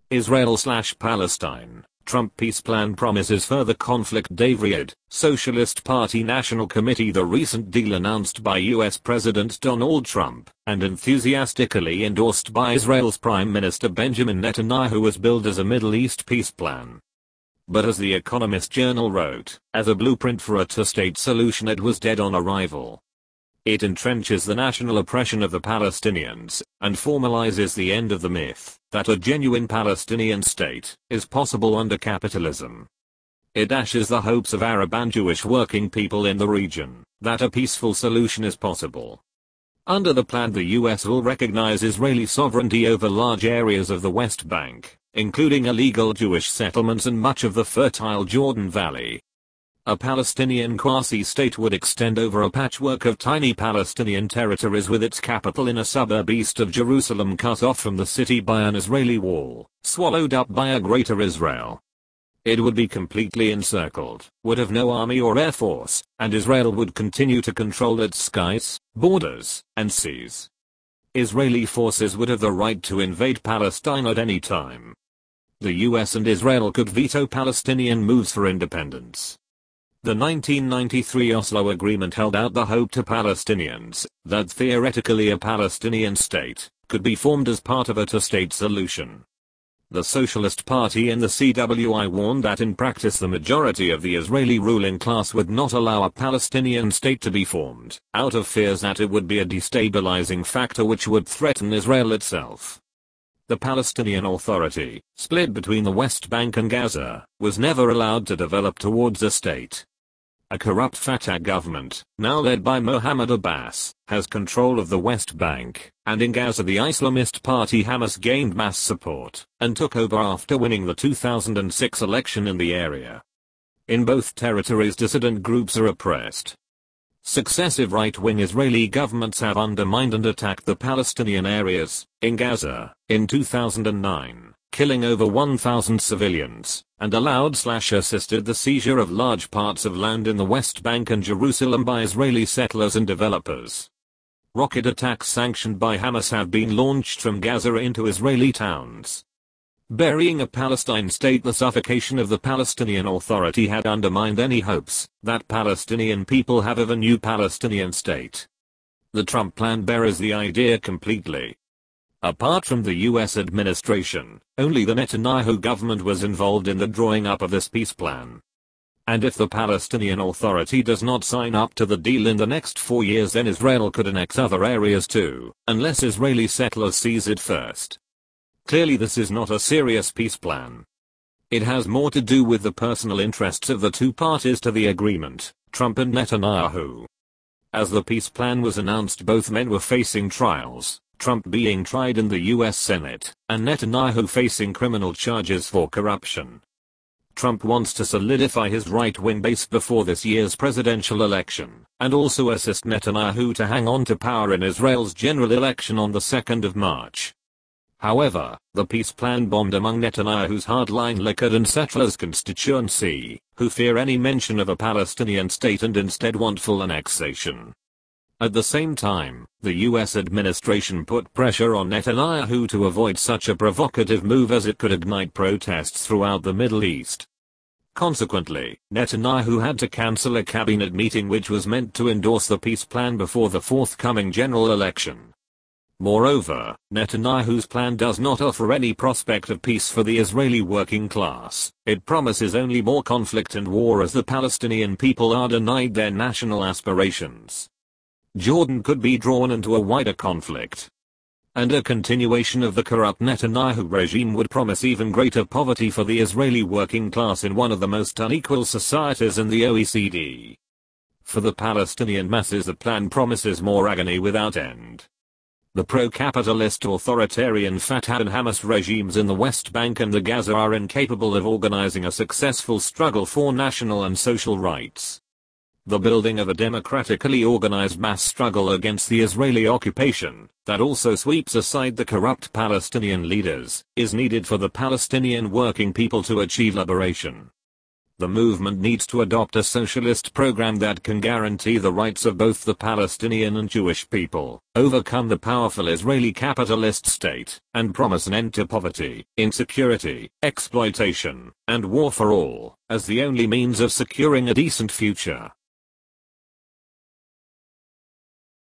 Israel/Palestine. Trump peace plan promises further conflict. Dave Reed, Socialist Party National Committee. The recent deal announced by US President Donald Trump and enthusiastically endorsed by Israel's Prime Minister Benjamin Netanyahu was billed as a Middle East peace plan. But as The Economist Journal wrote, as a blueprint for a two-state solution, it was dead on arrival. It entrenches the national oppression of the Palestinians and formalizes the end of the myth that a genuine Palestinian state is possible under capitalism. It dashes the hopes of Arab and Jewish working people in the region that a peaceful solution is possible. Under the plan, the US will recognize Israeli sovereignty over large areas of the West Bank, including illegal Jewish settlements and much of the fertile Jordan Valley. A Palestinian quasi-state would extend over a patchwork of tiny Palestinian territories, with its capital in a suburb east of Jerusalem, cut off from the city by an Israeli wall, swallowed up by a greater Israel. It would be completely encircled, would have no army or air force, and Israel would continue to control its skies, borders, and seas. Israeli forces would have the right to invade Palestine at any time. The US and Israel could veto Palestinian moves for independence. The 1993 Oslo Agreement held out the hope to Palestinians that theoretically a Palestinian state could be formed as part of a two-state solution. The Socialist Party and the CWI warned that in practice the majority of the Israeli ruling class would not allow a Palestinian state to be formed, out of fears that it would be a destabilizing factor which would threaten Israel itself. The Palestinian Authority, split between the West Bank and Gaza, was never allowed to develop towards a state. A corrupt Fatah government, now led by Mohammed Abbas, has control of the West Bank, and in Gaza the Islamist party Hamas gained mass support and took over after winning the 2006 election in the area. In both territories dissident groups are oppressed. Successive right-wing Israeli governments have undermined and attacked the Palestinian areas, in Gaza, in 2009. Killing over 1,000 civilians, and allowed/assisted the seizure of large parts of land in the West Bank and Jerusalem by Israeli settlers and developers. Rocket attacks sanctioned by Hamas have been launched from Gaza into Israeli towns. Burying a Palestine state, the suffocation of the Palestinian Authority had undermined any hopes that Palestinian people have of a new Palestinian state. The Trump plan buries the idea completely. Apart from the US administration, only the Netanyahu government was involved in the drawing up of this peace plan. And if the Palestinian Authority does not sign up to the deal in the next 4 years, then Israel could annex other areas too, unless Israeli settlers seize it first. Clearly this is not a serious peace plan. It has more to do with the personal interests of the two parties to the agreement, Trump and Netanyahu. As the peace plan was announced, both men were facing trials. Trump being tried in the US Senate, and Netanyahu facing criminal charges for corruption. Trump wants to solidify his right-wing base before this year's presidential election, and also assist Netanyahu to hang on to power in Israel's general election on the 2nd of March. However, the peace plan bombed among Netanyahu's hardline Likud and settlers constituency, who fear any mention of a Palestinian state and instead want full annexation. At the same time, the US administration put pressure on Netanyahu to avoid such a provocative move, as it could ignite protests throughout the Middle East. Consequently, Netanyahu had to cancel a cabinet meeting which was meant to endorse the peace plan before the forthcoming general election. Moreover, Netanyahu's plan does not offer any prospect of peace for the Israeli working class. It promises only more conflict and war as the Palestinian people are denied their national aspirations. Jordan could be drawn into a wider conflict. And a continuation of the corrupt Netanyahu regime would promise even greater poverty for the Israeli working class in one of the most unequal societies in the OECD. For the Palestinian masses, the plan promises more agony without end. The pro-capitalist authoritarian Fatah and Hamas regimes in the West Bank and the Gaza are incapable of organizing a successful struggle for national and social rights. The building of a democratically organized mass struggle against the Israeli occupation, that also sweeps aside the corrupt Palestinian leaders, is needed for the Palestinian working people to achieve liberation. The movement needs to adopt a socialist program that can guarantee the rights of both the Palestinian and Jewish people, overcome the powerful Israeli capitalist state, and promise an end to poverty, insecurity, exploitation, and war for all, as the only means of securing a decent future.